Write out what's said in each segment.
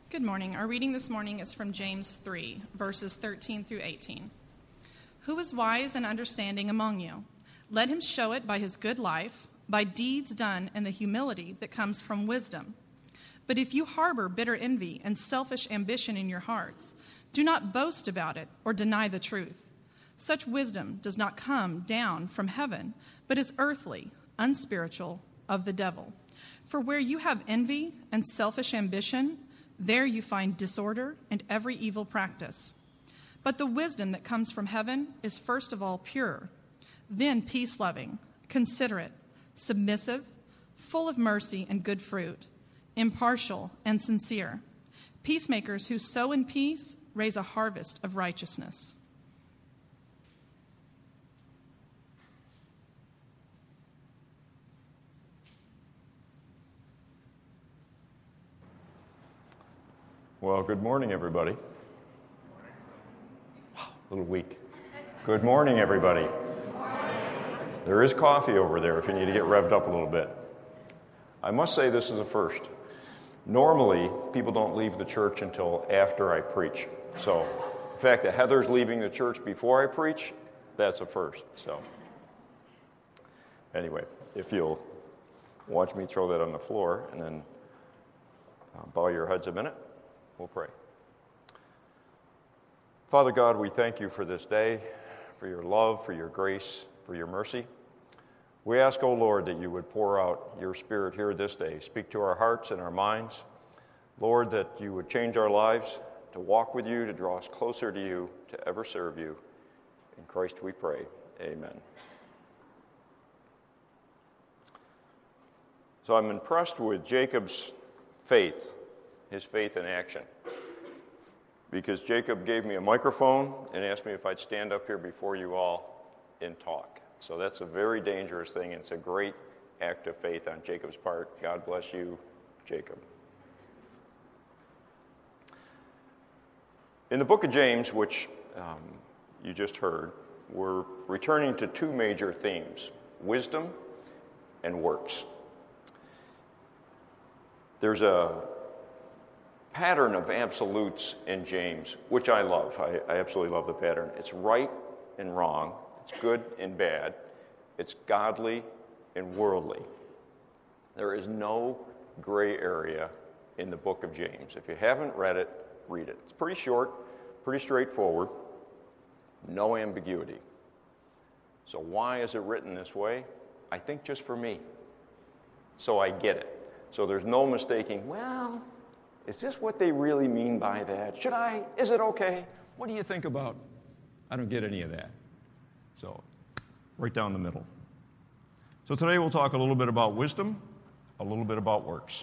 Good morning. Our reading this morning is from James 3, verses 13 through 18. Who is wise and understanding among you? Let him show it by his good life, by deeds done in the humility that comes from wisdom. But if you harbor bitter envy and selfish ambition in your hearts, do not boast about it or deny the truth. Such wisdom does not come down from heaven, but is earthly, unspiritual, of the devil. For where you have envy and selfish ambition, there you find disorder and every evil practice. But the wisdom that comes from heaven is first of all pure, then peace-loving, considerate, submissive, full of mercy and good fruit, impartial and sincere. Peacemakers who sow in peace raise a harvest of righteousness. Well, good morning, everybody. Wow, a little weak. Good morning, everybody. There is coffee over there if you need to get revved up a little bit. I must say this is a first. Normally, people don't leave the church until after I preach. So, the fact that Heather's leaving the church before I preach, that's a first. So, anyway, if you'll watch me throw that on the floor and then bow your heads a minute. We'll pray. Father God, we thank you for this day, for your love, for your grace, for your mercy. We ask, O Lord, that you would pour out your Spirit here this day. Speak to our hearts and our minds. Lord, that you would change our lives to walk with you, to draw us closer to you, to ever serve you. In Christ we pray. Amen. So I'm impressed with Jacob's faith. His faith in action. Because Jacob gave me a microphone and asked me if I'd stand up here before you all and talk. So that's a very dangerous thing, and it's a great act of faith on Jacob's part. God bless you, Jacob. In the book of James, which you just heard, we're returning to two major themes, wisdom and works. There's a pattern of absolutes in James, which I love. I absolutely love the pattern. It's right and wrong. It's good and bad. It's godly and worldly. There is no gray area in the book of James. If you haven't read it, read it. It's pretty short, pretty straightforward, no ambiguity. So why is it written this way? I think just for me. So I get it. So there's no mistaking, well, is this what they really mean by that? Is it okay? What do you think about? I don't get any of that. So, right down the middle. So today we'll talk a little bit about wisdom, a little bit about works.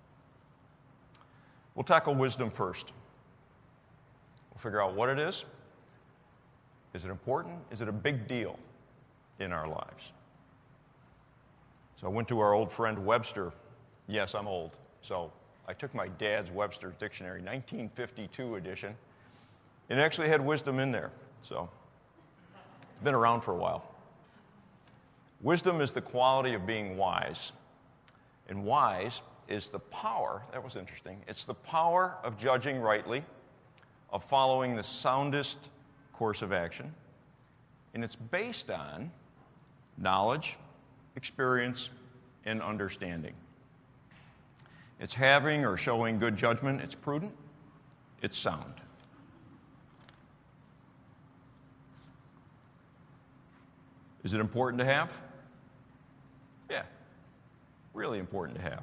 We'll tackle wisdom first. We'll figure out what it is. Is it important? Is it a big deal in our lives? So I went to our old friend Webster. Yes, I'm old. So I took my dad's Webster's Dictionary, 1952 edition. It actually had wisdom in there, so it's been around for a while. Wisdom is the quality of being wise, and wise is the power, that was interesting, it's the power of judging rightly, of following the soundest course of action, and it's based on knowledge, experience, and understanding. It's having or showing good judgment. It's prudent. It's sound. Is it important to have? Yeah, really important to have.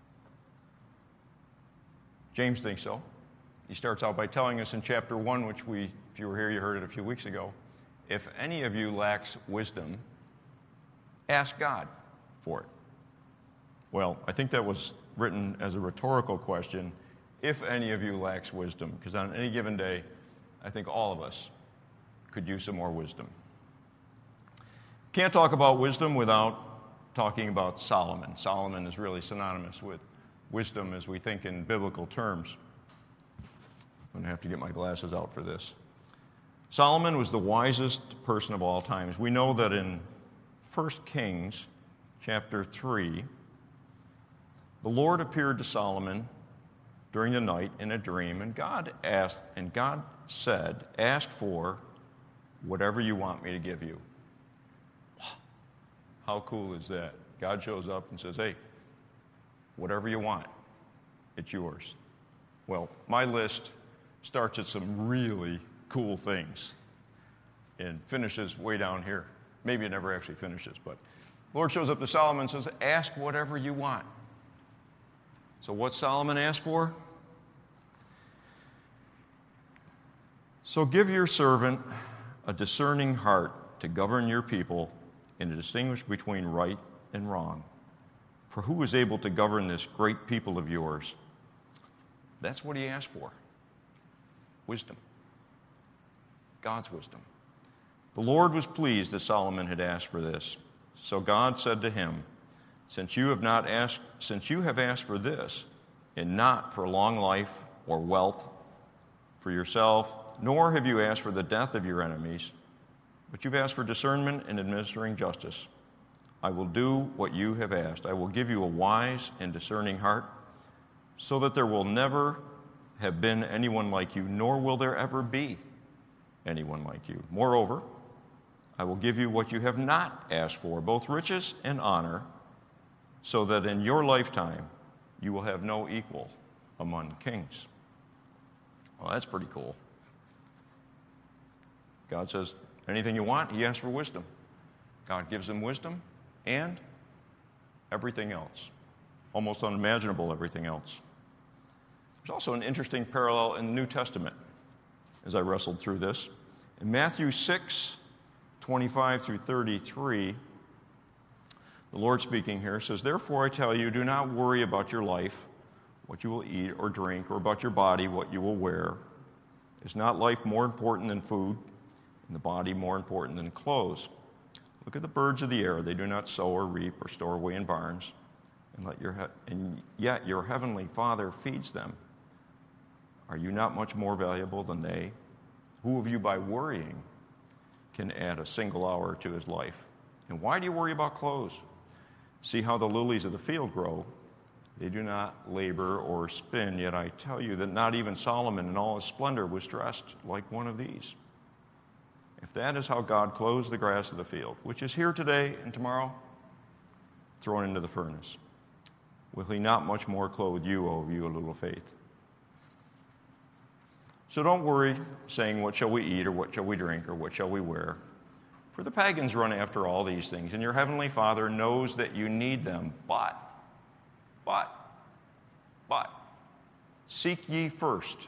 James thinks so. He starts out by telling us in chapter 1, which if you were here, you heard it a few weeks ago, if any of you lacks wisdom, ask God for it. Well, I think that was written as a rhetorical question, if any of you lacks wisdom, because on any given day, I think all of us could use some more wisdom. Can't talk about wisdom without talking about Solomon. Solomon is really synonymous with wisdom as we think in biblical terms. I'm going to have to get my glasses out for this. Solomon was the wisest person of all times. We know that in 1 Kings chapter 3, the Lord appeared to Solomon during the night in a dream, and God said, ask for whatever you want me to give you. How cool is that? God shows up and says, hey, whatever you want, it's yours. Well, my list starts at some really cool things and finishes way down here. Maybe it never actually finishes, but the Lord shows up to Solomon and says, ask whatever you want. So what Solomon asked for? So give your servant a discerning heart to govern your people and to distinguish between right and wrong. For who is able to govern this great people of yours? That's what he asked for. Wisdom. God's wisdom. The Lord was pleased that Solomon had asked for this. So God said to him, Since you have asked for this, and not for long life or wealth for yourself, nor have you asked for the death of your enemies, but you've asked for discernment in administering justice, I will do what you have asked. I will give you a wise and discerning heart, so that there will never have been anyone like you, nor will there ever be anyone like you. Moreover, I will give you what you have not asked for, both riches and honor, so that in your lifetime you will have no equal among kings. Well, that's pretty cool. God says, anything you want, he asks for wisdom. God gives him wisdom and everything else. Almost unimaginable everything else. There's also an interesting parallel in the New Testament as I wrestled through this. In Matthew 6:25 through 33, the Lord speaking here says, Therefore I tell you, do not worry about your life, what you will eat or drink, or about your body, what you will wear. Is not life more important than food, and the body more important than clothes? Look at the birds of the air. They do not sow or reap or store away in barns, and yet your heavenly Father feeds them. Are you not much more valuable than they? Who of you by worrying can add a single hour to his life? And why do you worry about clothes? See how the lilies of the field grow. They do not labor or spin, yet I tell you that not even Solomon in all his splendor was dressed like one of these. If that is how God clothes the grass of the field, which is here today and tomorrow thrown into the furnace, will he not much more clothe you, O you of little faith? So don't worry, saying, what shall we eat, or what shall we drink, or what shall we wear? For the pagans run after all these things, and your heavenly Father knows that you need them. But, seek ye first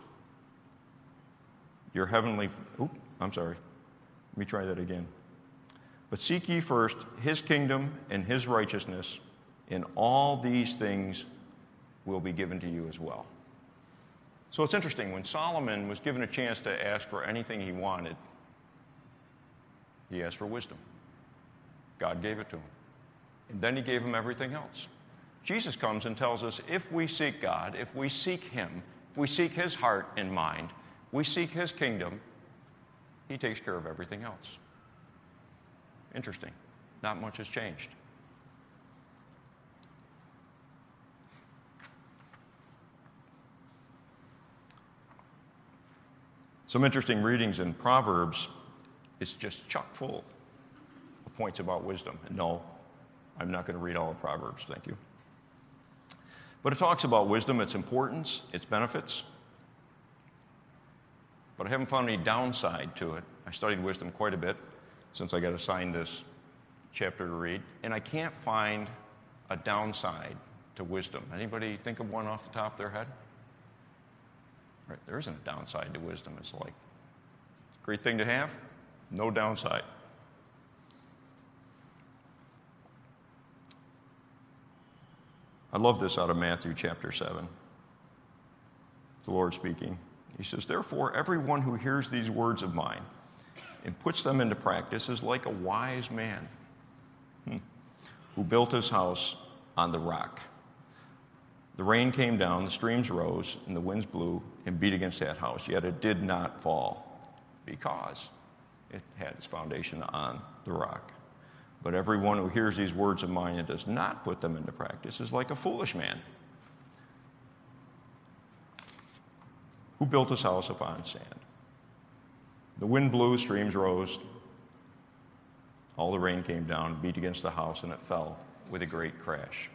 your heavenly... Let me try that again. But seek ye first his kingdom and his righteousness, and all these things will be given to you as well. So it's interesting, when Solomon was given a chance to ask for anything he wanted, he asked for wisdom. God gave it to him. And then he gave him everything else. Jesus comes and tells us if we seek God, if we seek him, if we seek his heart and mind, we seek his kingdom, he takes care of everything else. Interesting. Not much has changed. Some interesting readings in Proverbs. It's just chock full of points about wisdom. And no, I'm not going to read all of Proverbs, thank you. But it talks about wisdom, its importance, its benefits. But I haven't found any downside to it. I studied wisdom quite a bit since I got assigned this chapter to read, and I can't find a downside to wisdom. Anybody think of one off the top of their head? Right, there isn't a downside to wisdom. It's like a great thing to have, no downside. I love this out of Matthew chapter 7. The Lord speaking. He says, Therefore, everyone who hears these words of mine and puts them into practice is like a wise man who built his house on the rock. The rain came down, the streams rose, and the winds blew and beat against that house, yet it did not fall because it had its foundation on the rock. But everyone who hears these words of mine and does not put them into practice is like a foolish man Who built his house upon sand? The wind blew, streams rose. All the rain came down, beat against the house, and it fell with a great crash.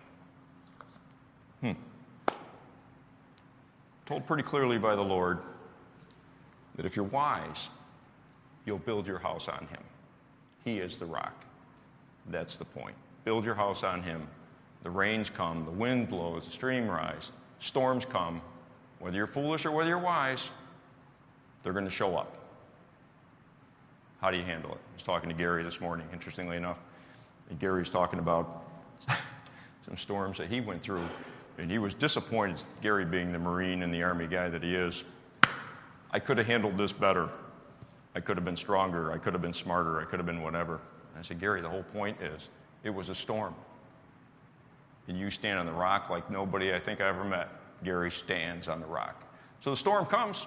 Told pretty clearly by the Lord that if you're wise, you'll build your house on him. He is the rock. That's the point. Build your house on him. The rains come, the wind blows, the stream rises, storms come. Whether you're foolish or whether you're wise, they're going to show up. How do you handle it? I was talking to Gary this morning, interestingly enough. And Gary's talking about some storms that he went through, and he was disappointed, Gary being the Marine and the Army guy that he is. I could have handled this better. I could have been stronger. I could have been smarter. I could have been whatever. And I said, Gary, the whole point is it was a storm. And you stand on the rock like nobody I think I ever met. Gary stands on the rock. So the storm comes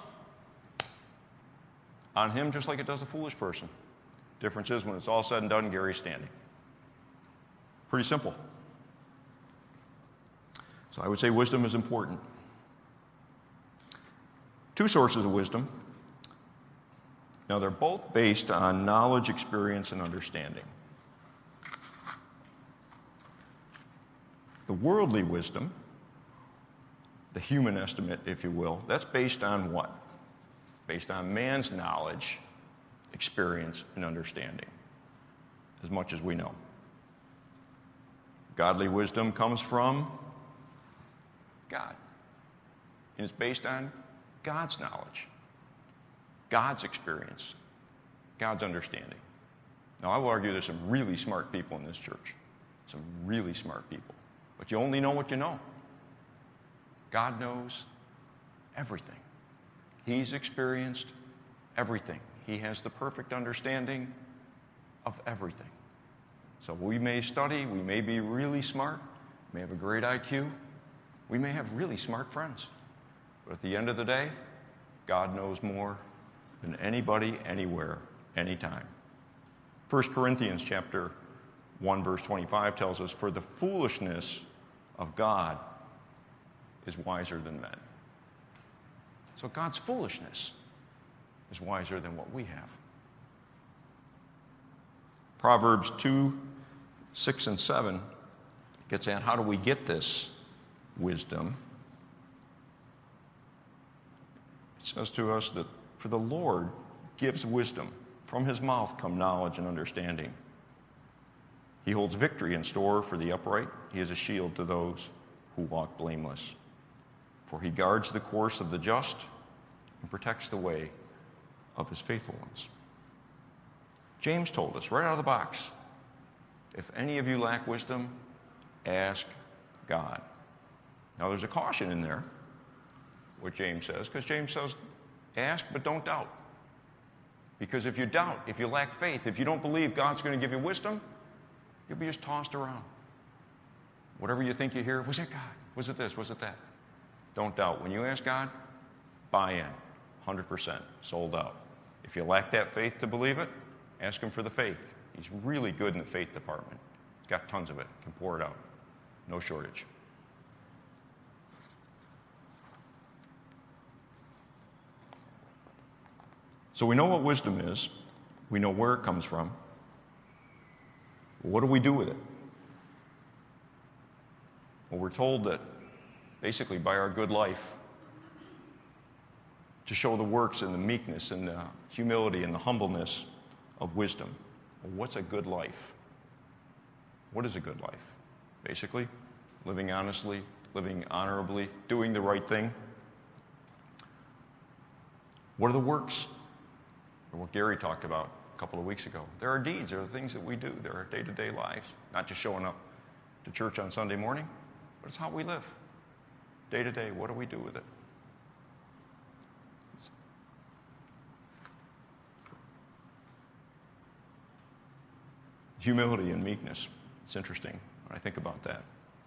on him just like it does a foolish person. Difference is when it's all said and done, Gary's standing. Pretty simple. So I would say wisdom is important. Two sources of wisdom. Now they're both based on knowledge, experience, and understanding. The worldly wisdom, the human estimate, if you will, that's based on what? Based on man's knowledge, experience, and understanding, as much as we know. Godly wisdom comes from God, and it's based on God's knowledge, God's experience, God's understanding. Now, I will argue there's some really smart people in this church, some really smart people, but you only know what you know. God knows everything. He's experienced everything. He has the perfect understanding of everything. So we may study, we may be really smart, may have a great IQ, we may have really smart friends. But at the end of the day, God knows more than anybody, anywhere, anytime. 1 Corinthians chapter 1, verse 25 tells us, "For the foolishness of God is wiser than men." So God's foolishness is wiser than what we have. Proverbs 2, 6, and 7 gets at how do we get this wisdom. It says to us that for the Lord gives wisdom. From his mouth come knowledge and understanding. He holds victory in store for the upright. He is a shield to those who walk blameless. For he guards the course of the just and protects the way of his faithful ones. James told us right out of the box, if any of you lack wisdom, ask God. Now there's a caution in there, what James says, because James says, ask but don't doubt. Because if you doubt, if you lack faith, if you don't believe God's going to give you wisdom, you'll be just tossed around. Whatever you think you hear, was it God? Was it this? Was it that? Don't doubt. When you ask God, buy in, 100%, sold out. If you lack that faith to believe it, ask him for the faith. He's really good in the faith department. He's got tons of it. Can pour it out. No shortage. So we know what wisdom is. We know where it comes from. What do we do with it? Well, we're told that basically by our good life, to show the works and the meekness and the humility and the humbleness of wisdom. Well, what's a good life? What is a good life? Basically, living honestly, living honorably, doing the right thing. What are the works? Or what Gary talked about a couple of weeks ago. There are deeds, there are things that we do, there are day-to-day lives, not just showing up to church on Sunday morning, but it's how we live. Day to day, what do we do with it? Humility and meekness. It's interesting when I think about that.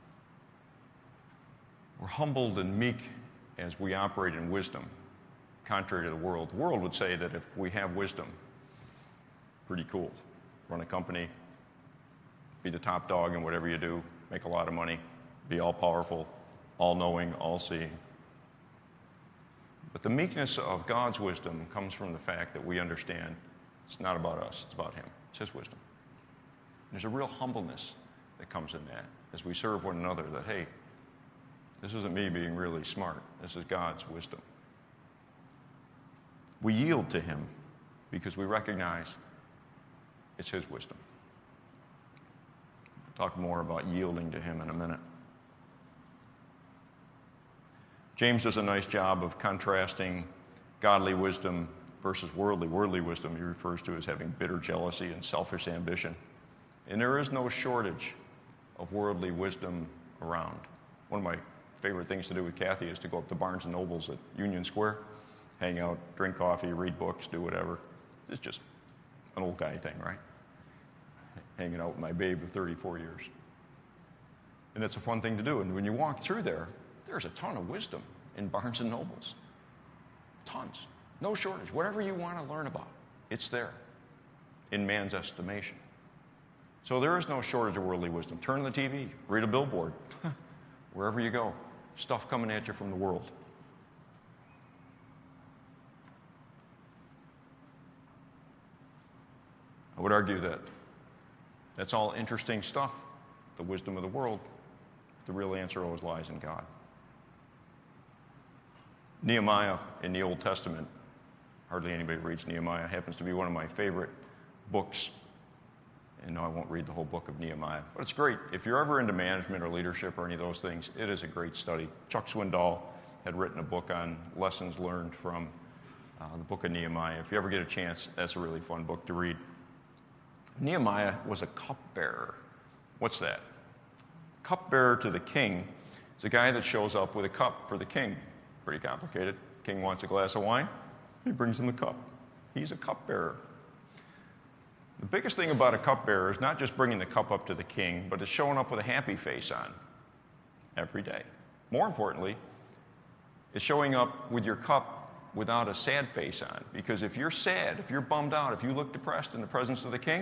We're humbled and meek as we operate in wisdom, contrary to the world. The world would say that if we have wisdom, pretty cool. Run a company, be the top dog in whatever you do, make a lot of money, be all powerful, all knowing, all seeing. But the meekness of God's wisdom comes from the fact that we understand it's not about us, it's about him. It's his wisdom. There's a real humbleness that comes in that as we serve one another, that, hey, this isn't me being really smart. This is God's wisdom. We yield to him because we recognize it's his wisdom. We'll talk more about yielding to him in a minute. James does a nice job of contrasting godly wisdom versus worldly. Worldly wisdom he refers to as having bitter jealousy and selfish ambition. And there is no shortage of worldly wisdom around. One of my favorite things to do with Kathy is to go up to Barnes & Noble's at Union Square, hang out, drink coffee, read books, do whatever. It's just an old guy thing, right? Hanging out with my babe of 34 years. And it's a fun thing to do. And when you walk through there, there's a ton of wisdom in Barnes & Noble's. Tons. No shortage. Whatever you want to learn about, it's there in man's estimation. So there is no shortage of worldly wisdom. Turn on the TV, read a billboard. Wherever you go, stuff coming at you from the world. I would argue that that's all interesting stuff, the wisdom of the world. The real answer always lies in God. Nehemiah in the Old Testament, hardly anybody reads Nehemiah, happens to be one of my favorite books. And no, I won't read the whole book of Nehemiah, but it's great. If you're ever into management or leadership or any of those things, it is a great study. Chuck Swindoll had written a book on lessons learned from the book of Nehemiah. If you ever get a chance, that's a really fun book to read. Nehemiah was a cupbearer. What's that? Cupbearer to the king is a guy that shows up with a cup for the king. Pretty complicated. King wants a glass of wine, he brings him the cup. He's a cupbearer. The biggest thing about a cupbearer is not just bringing the cup up to the king, but it's showing up with a happy face on every day. More importantly, it's showing up with your cup without a sad face on. Because if you're sad, if you're bummed out, if you look depressed in the presence of the king,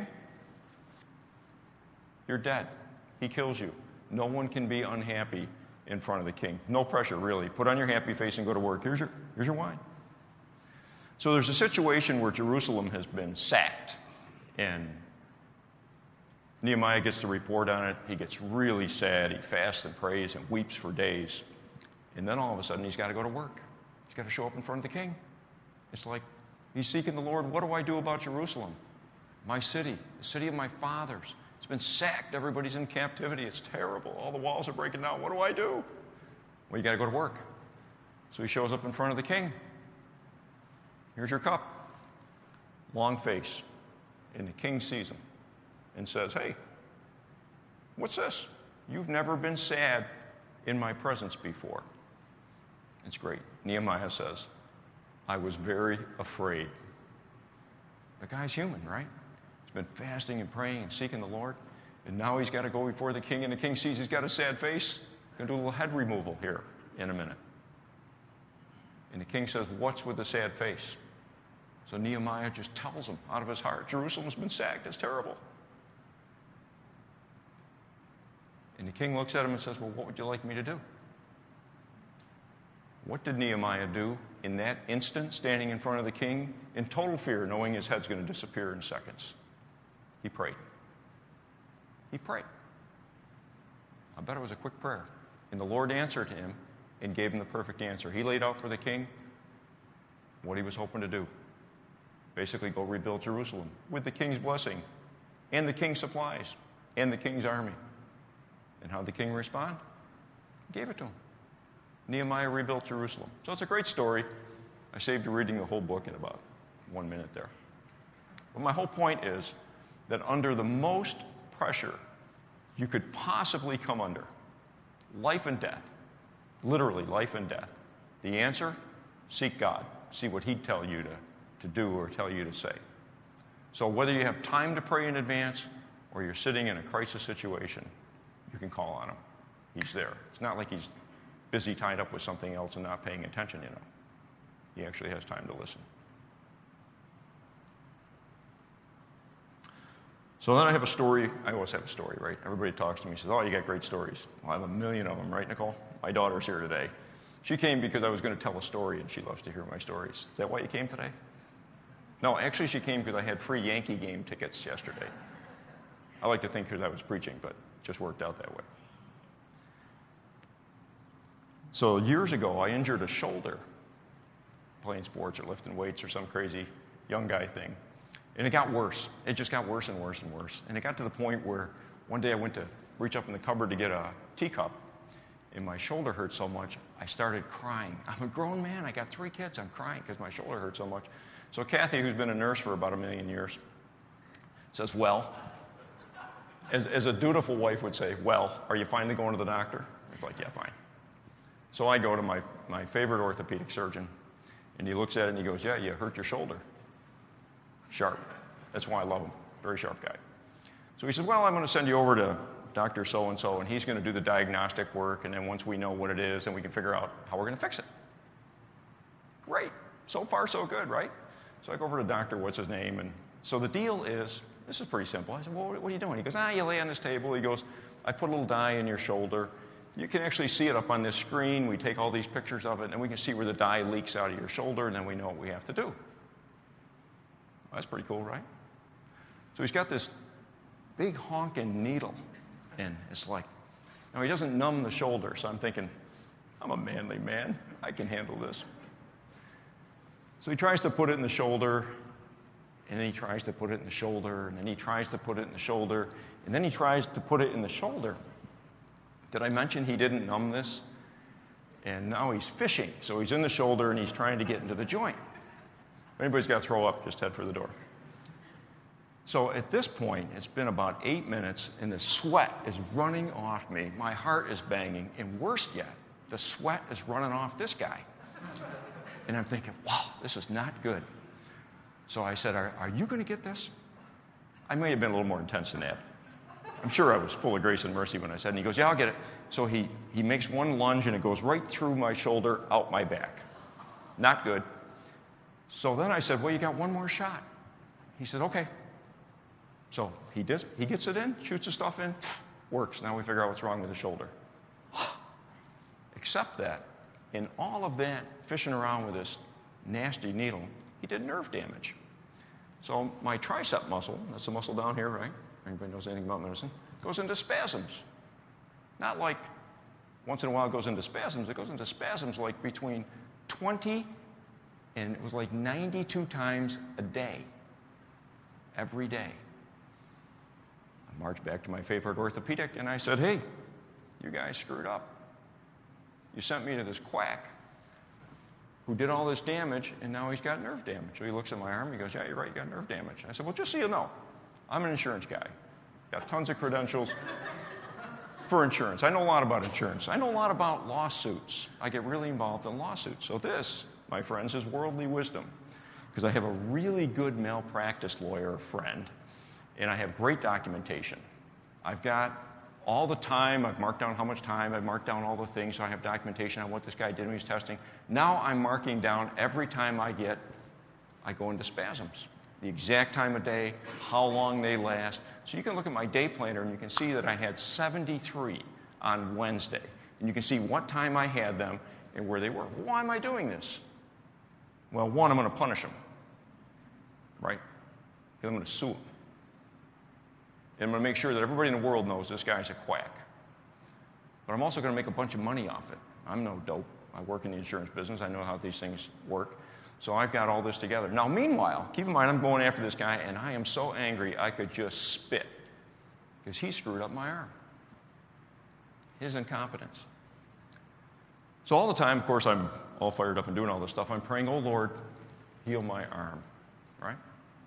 you're dead. He kills you. No one can be unhappy in front of the king. No pressure, really. Put on your happy face and go to work. Here's your wine. So there's a situation where Jerusalem has been sacked. And Nehemiah gets the report on it. He gets really sad. He fasts and prays and weeps for days. And then all of a sudden, he's got to go to work. He's got to show up in front of the king. It's like he's seeking the Lord. What do I do about Jerusalem? My city, the city of my fathers. It's been sacked. Everybody's in captivity. It's terrible. All the walls are breaking down. What do I do? Well, you got to go to work. So he shows up in front of the king. Here's your cup. Long face. And the king sees him and says, hey, what's this? You've never been sad in my presence before. It's great. Nehemiah says, I was very afraid. The guy's human, right? He's been fasting and praying and seeking the Lord. And now he's got to go before the king, and the king sees he's got a sad face. Going to do a little head removal here in a minute. And the king says, what's with the sad face? So Nehemiah just tells him out of his heart, Jerusalem's been sacked. It's terrible. And the king looks at him and says, well, what would you like me to do? What did Nehemiah do in that instant, standing in front of the king, in total fear, knowing his head's going to disappear in seconds? He prayed. He prayed. I bet it was a quick prayer. And the Lord answered him and gave him the perfect answer. He laid out for the king what he was hoping to do. Basically, go rebuild Jerusalem with the king's blessing and the king's supplies and the king's army. And how did the king respond? He gave it to him. Nehemiah rebuilt Jerusalem. So it's a great story. I saved you reading the whole book in about 1 minute there. But my whole point is that under the most pressure you could possibly come under, life and death, literally life and death, the answer, seek God. See what he'd tell you to do or tell you to say. So whether you have time to pray in advance or you're sitting in a crisis situation, you can call on him. He's there. It's not like he's busy tied up with something else and not paying attention, you know. He actually has time to listen. So then I have a story. I always have a story, right? Everybody talks to me and says, oh, you got great stories. Well, I have a million of them, right, Nicole? My daughter's here today. She came because I was going to tell a story, and she loves to hear my stories. Is that why you came today? No, actually she came because I had free Yankee game tickets yesterday. I like to think because I was preaching, but it just worked out that way. So years ago, I injured a shoulder playing sports or lifting weights or some crazy young guy thing. And it got worse. It just got worse and worse and worse. And it got to the point where one day I went to reach up in the cupboard to get a teacup, and my shoulder hurt so much, I started crying. I'm a grown man. I got 3 kids. I'm crying because my shoulder hurt so much. So Kathy, who's been a nurse for about 1,000,000 years, says, well, as a dutiful wife would say, well, are you finally going to the doctor? It's like, yeah, fine. So I go to my favorite orthopedic surgeon, and he looks at it and he goes, yeah, you hurt your shoulder. Sharp. That's why I love him. Very sharp guy. So he said, well, I'm going to send you over to Dr. So-and-so, and he's going to do the diagnostic work, and then once we know what it is, then we can figure out how we're going to fix it. Great. So far, so good, right? So I go over to Dr. what's his name, and so the deal is, this is pretty simple. I said, well, what are you doing? He goes, you lay on this table. He goes, I put a little dye in your shoulder. You can actually see it up on this screen. We take all these pictures of it, and we can see where the dye leaks out of your shoulder, and then we know what we have to do. Well, that's pretty cool, right? So he's got this big honking needle, and it's like, now he doesn't numb the shoulder, so I'm thinking, I'm a manly man. I can handle this. So he tries to put it in the shoulder, and then he tries to put it in the shoulder, and then he tries to put it in the shoulder, and then he tries to put it in the shoulder. Did I mention he didn't numb this? And now he's fishing. So he's in the shoulder, and he's trying to get into the joint. If anybody's got to throw up, just head for the door. So at this point, it's been about 8 minutes, and the sweat is running off me. My heart is banging, and worse yet, the sweat is running off this guy. And I'm thinking, wow, this is not good. So I said, are you going to get this? I may have been a little more intense than that. I'm sure I was full of grace and mercy when I said, and he goes, yeah, I'll get it. So he makes one lunge, and it goes right through my shoulder, out my back. Not good. So then I said, well, you got one more shot. He said, okay. So he gets it in, shoots the stuff in, works. Now we figure out what's wrong with the shoulder. Except that, in all of that fishing around with this nasty needle, he did nerve damage. So my tricep muscle, that's the muscle down here, right? Anybody knows anything about medicine? Goes into spasms. Not like once in a while it goes into spasms. It goes into spasms like between 20 and it was like 92 times a day. Every day. I marched back to my favorite orthopedic and I said, hey, you guys screwed up. You sent me to this quack who did all this damage, and now he's got nerve damage. So he looks at my arm, he goes, yeah, you're right, you got nerve damage. I said, well, just so you know, I'm an insurance guy. Got tons of credentials for insurance. I know a lot about insurance. I know a lot about lawsuits. I get really involved in lawsuits. So this, my friends, is worldly wisdom, because I have a really good malpractice lawyer friend, and I have great documentation. I've got all the time, I've marked down how much time, I've marked down all the things, so I have documentation on what this guy did when he was testing. Now I'm marking down every time I go into spasms. The exact time of day, how long they last. So you can look at my day planner and you can see that I had 73 on Wednesday. And you can see what time I had them and where they were. Why am I doing this? Well, one, I'm going to punish them, right? Because I'm going to sue them. And I'm going to make sure that everybody in the world knows this guy's a quack. But I'm also going to make a bunch of money off it. I'm no dope. I work in the insurance business. I know how these things work. So I've got all this together. Now, meanwhile, keep in mind, I'm going after this guy, and I am so angry I could just spit because he screwed up my arm. His incompetence. So all the time, of course, I'm all fired up and doing all this stuff. I'm praying, oh, Lord, heal my arm, right?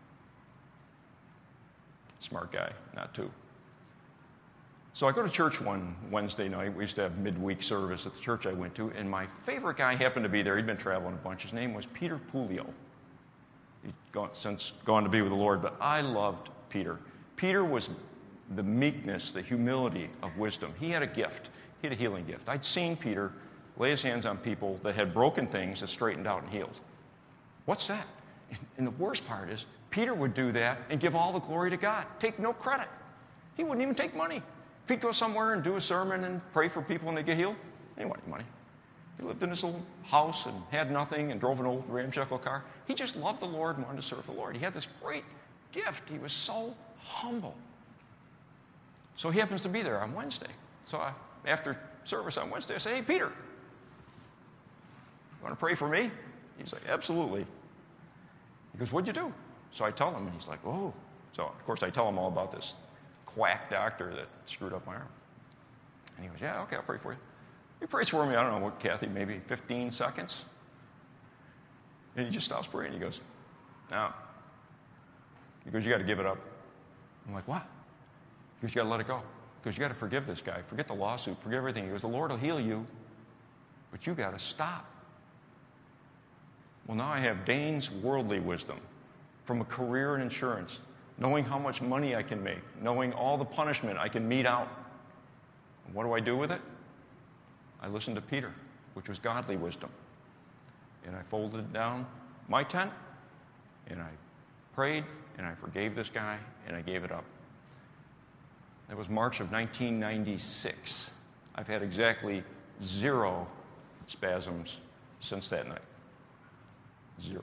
Smart guy, not too. So I go to church one Wednesday night. We used to have midweek service at the church I went to, and my favorite guy happened to be there. He'd been traveling a bunch. His name was Peter Pulio. He'd since gone to be with the Lord, but I loved Peter. Peter was the meekness, the humility of wisdom. He had a gift. He had a healing gift. I'd seen Peter lay his hands on people that had broken things that straightened out and healed. What's that? And the worst part is, Peter would do that and give all the glory to God. Take no credit. He wouldn't even take money. If he'd go somewhere and do a sermon and pray for people and they get healed, he didn't want any money. He lived in his little house and had nothing and drove an old ramshackle car. He just loved the Lord and wanted to serve the Lord. He had this great gift. He was so humble. So he happens to be there on Wednesday. So after service on Wednesday, I said, "Hey, Peter, you want to pray for me?" He's like, "Absolutely." He goes, "What'd you do?" So I tell him, and he's like, "Oh." So, of course, I tell him all about this quack doctor that screwed up my arm. And he goes, "Yeah, okay, I'll pray for you." He prays for me, I don't know what, Kathy, maybe 15 seconds. And he just stops praying. He goes, "Now," he goes, "you got to give it up." I'm like, "What?" He goes, "You got to let it go." He goes, "You got to forgive this guy. Forget the lawsuit. Forget everything." He goes, "The Lord will heal you, but you got to stop." Well, now I have Dane's worldly wisdom from a career in insurance, knowing how much money I can make, knowing all the punishment I can mete out. And what do I do with it? I listened to Peter, which was godly wisdom. And I folded down my tent, and I prayed, and I forgave this guy, and I gave it up. That was March of 1996. I've had exactly 0 spasms since that night. 0.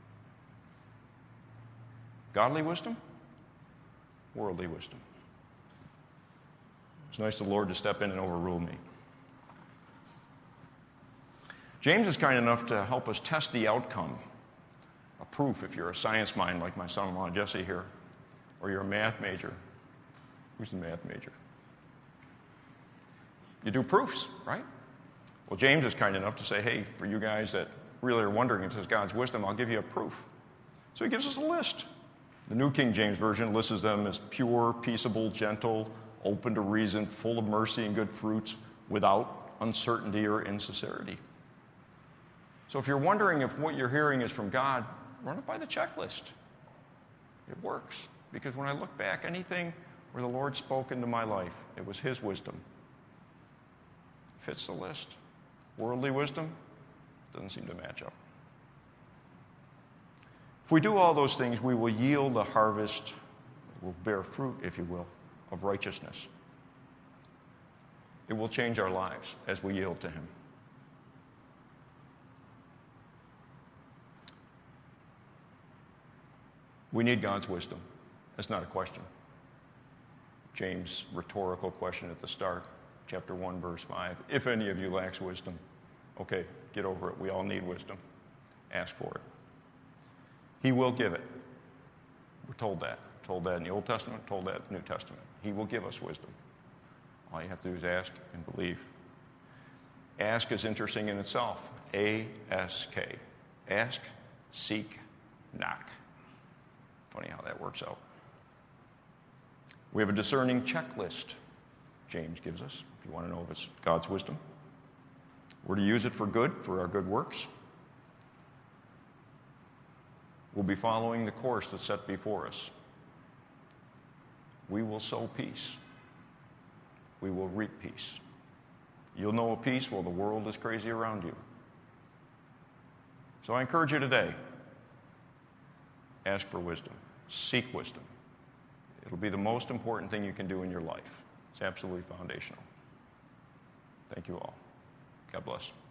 Godly wisdom, worldly wisdom. It's nice of the Lord to step in and overrule me. James is kind enough to help us test the outcome, a proof if you're a science mind like my son-in-law Jesse here, or you're a math major. Who's the math major? You do proofs, right? Well, James is kind enough to say, "Hey, for you guys that really are wondering if this is God's wisdom, I'll give you a proof." So he gives us a list. The New King James Version lists them as pure, peaceable, gentle, open to reason, full of mercy and good fruits, without uncertainty or insincerity. So if you're wondering if what you're hearing is from God, run it by the checklist. It works. Because when I look back, anything where the Lord spoke into my life, it was his wisdom. Fits the list. Worldly wisdom doesn't seem to match up. If we do all those things, we will yield a harvest, will bear fruit, if you will, of righteousness. It will change our lives as we yield to him. We need God's wisdom. That's not a question. James' rhetorical question at the start, chapter 1, verse 5. If any of you lacks wisdom, okay, get over it. We all need wisdom. Ask for it. He will give it. We're told that. Told that in the Old Testament, told that in the New Testament. He will give us wisdom. All you have to do is ask and believe. Ask is interesting in itself. A-S-K. Ask, seek, knock. Funny how that works out. We have a discerning checklist James gives us, if you want to know if it's God's wisdom. We're to use it for good, for our good works. We'll be following the course that's set before us. We will sow peace. We will reap peace. You'll know a peace while the world is crazy around you. So I encourage you today, ask for wisdom. Seek wisdom. It'll be the most important thing you can do in your life. It's absolutely foundational. Thank you all. God bless.